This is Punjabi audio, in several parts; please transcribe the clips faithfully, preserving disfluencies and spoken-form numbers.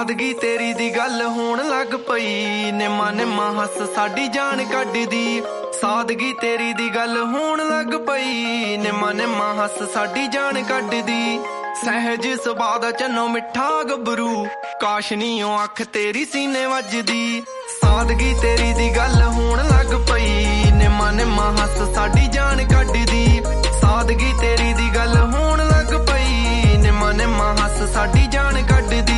ਸਾਦਗੀ ਤੇਰੀ ਦੀ ਗੱਲ ਹੋਣ ਲੱਗ ਪਈ, ਨਿੰਮਾ ਨਿੰਮਾ ਹੱਸ ਸਾਡੀ ਜਾਨ ਕੱਢਦੀ। ਸਾਦਗੀ ਤੇਰੀ ਦੀ ਗੱਲ ਹੋਣ ਲੱਗ ਪਈ, ਨਿੰਮਾ ਨਿੰਮਾ ਹੱਸ ਸਾਡੀ ਜਾਨ ਕੱਢਦੀ। ਸਹਿਜ ਸੁਭਾਅ ਦਾ ਚੰਨੋ ਮਿੱਠਾ ਗੱਭਰੂ, ਕਾਸ਼ ਨੀ ਉਹ ਅੱਖ ਤੇਰੀ ਸੀਨੇ ਵੱਜਦੀ। ਸਾਦਗੀ ਤੇਰੀ ਦੀ ਗੱਲ ਹੋਣ ਲੱਗ ਪਈ, ਨਿੰਮਾ ਨਿੰਮਾ ਹੱਸ ਸਾਡੀ ਜਾਨ ਕੱਢਦੀ। ਸਾਦਗੀ ਤੇਰੀ ਦੀ ਗੱਲ ਹੋਣ ਲੱਗ ਪਈ, ਨਿੰਮਾ ਨਿੰਮਾ ਹੱਸ ਸਾਡੀ ਜਾਨ ਕੱਢਦੀ।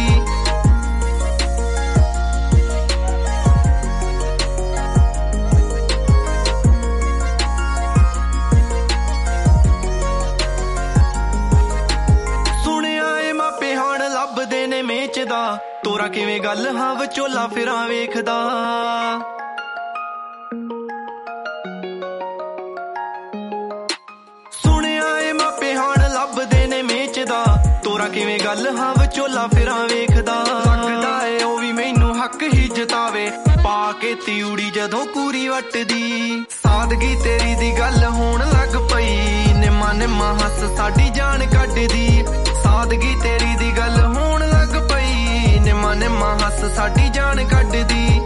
ਲੱਭਦੇ ਨੇ ਮੇਚਦਾ ਤੋਰਾ ਕਿਵੇਂ ਗੱਲ ਹਾਂ ਵਿਚੋਲਾ ਫਿਰਾਂ ਵੇਖਦਾ। ਸੁਣਿਆ ਏ ਮਾਪੇ ਹਾਣ ਲੱਭਦੇ ਨੇ ਮੇਚਦਾ ਤੋਰਾ ਕਿਵੇਂ ਗੱਲ ਹਾਂ ਵਿਚੋਲਾ ਫਿਰਾਂ ਵੇਖਦਾ। ਲੱਗਦਾ ਏ ਉਹ ਵੀ ਮੈਨੂੰ ਹੱਕ ਹੀ ਜਤਾਵੇ, ਪਾ ਕੇ ਤਿਉੜੀ ਜਦੋਂ ਕੂਰੀ ਵੱਟਦੀ। ਸਾਦਗੀ ਤੇਰੀ ਦੀ ਗੱਲ ਹੋਣ ਲੱਗ ਪਈ, ਨਿੰਮਾ ਨਿੰਮਾ ਹੱਸ ਸਾਡੀ ਜਾਨ ਕੱਢਦੀ। ਸਾਦਗੀ ਤੇਰੀ ਦੀ ਗੱਲ ਹੋਣ ਲੱਗ ਪਈ, ਨਿੰਮਾ ਨਿੰਮਾ ਹੱਸ ਸਾਡੀ ਜਾਨ ਕੱਢਦੀ।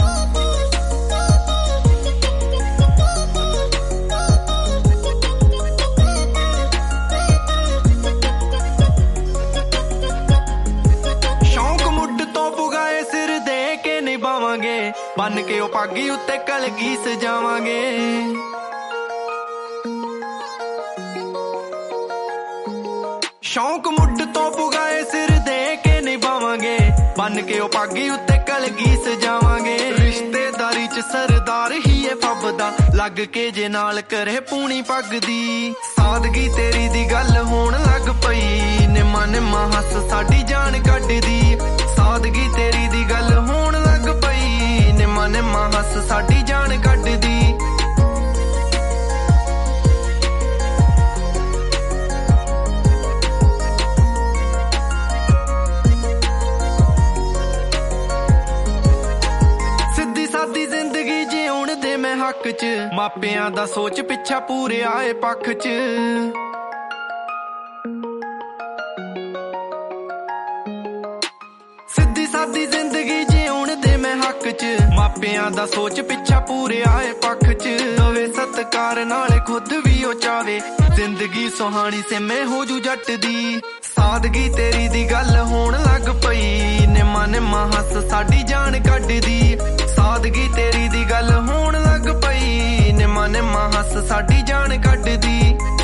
ਸ਼ੌਂਕ ਮੁੱਢ ਤੋਂ ਪੁਗਾਏ ਸਿਰ ਦੇ ਕੇ ਨਿਭਾਵਾਂਗੇ, ਬੰਨ ਕੇ ਉਹ ਪਾਗੀ ਉੱਤੇ ਕਲਗੀ ਸਜਾਵਾਂਗੇ। ਸ਼ੌਂਕ ਮੁੱਢ ਤੋਂ ਪੁਗਾਏ ਸਿਰ ਦੇ ਕੇ ਨਿਭਾਵਾਂਗੇ, ਬੰਨ ਕੇ ਉਹ ਪਾਗੀ ਉੱਤੇ ਕਲਗੀ ਸਜਾਵਾਂਗੇ। ਰਿਸ਼ਤੇਦਾਰੀ ਚ ਸਰਦਾਰ ਹੀ ਏ ਫੱਬਦਾ, ਲੱਗ ਕੇ ਜੇ ਨਾਲ ਕਰੇ ਪੂਣੀ ਪੱਗਦੀ। ਸਾਦਗੀ ਤੇਰੀ ਦੀ ਗੱਲ ਹੋਣ ਲੱਗ ਪਈ, ਨਿੰਮਾ ਨਿੰਮਾ ਹੱਸ ਸਾਡੀ ਜਾਨ ਕੱਢਦੀ। ਸਾਦਗੀ ਤੇਰੀ ਦੀ ਗੱਲ ਹੋਣ ਲੱਗ ਪਈ, ਨਿੰਮਾ ਨਿੰਮਾ ਹੱਸ ਸਾਡੀ ਜਾਨ ਕੱਢਦੀ। ਜ਼ਿੰਦਗੀ ਜਿਉਣ ਦੇ ਮੈਂ ਹੱਕ ਚ, ਮਾਪਿਆਂ ਦਾ ਸੋਚ ਪਿੱਛਾ ਪੂਰੇ ਆਏ ਪੱਖ ਚ। ਸਿੱਧੀ ਸਾਦੀ ਜ਼ਿੰਦਗੀ ਜਿਉਣ ਦੇ ਮੈਂ ਹੱਕ ਚ, ਮਾਪਿਆਂ ਦਾ ਸੋਚ ਪਿੱਛਾ ਪੂਰੇ ਆਏ ਪੱਖ ਚ। ਦਵੇ ਸਤਿਕਾਰ ਨਾਲ ਖੁਦ ਵੀ ਉਹ ਚਾਵੇ, ਜ਼ਿੰਦਗੀ ਸੁਹਾਣੀ ਸਿਮੇ ਹੋ ਜੂ ਜੱਟ ਦੀ। ਸਾਦਗੀ ਤੇਰੀ ਦੀ ਗੱਲ ਹੋਣ ਲੱਗ ਪਈ, ਨਿੰਮਾ ਨਿੰਮਾ ਹੱਸ ਸਾਡੀ ਜਾਨ ਕੱਢਦੀ। ਸਾਦਗੀ ਤੇਰੀ ਦੀ ਗੱਲ ਹੋਣ ਲੱਗ ਪਈ, ਨਿੰਮਾ ਨਿੰਮਾ ਹੱਸ ਸਾਡੀ ਜਾਨ ਕੱਢਦੀ।